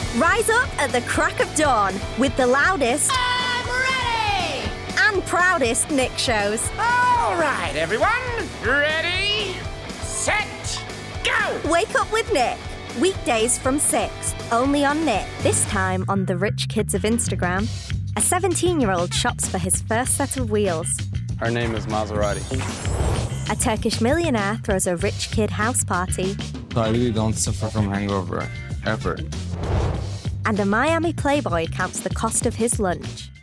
Rise up at the crack of dawn with the loudest I'm ready! and proudest Nick shows. All right, everyone. Ready, set, go! Wake up with Nick. Weekdays from 6, only on Nick. This time on The Rich Kids of Instagram. A 17-year-old shops for his first set of wheels. Her name is Maserati. A Turkish millionaire throws a rich kid house party. So I really don't suffer from hangover, ever. And a Miami playboy counts the cost of his lunch.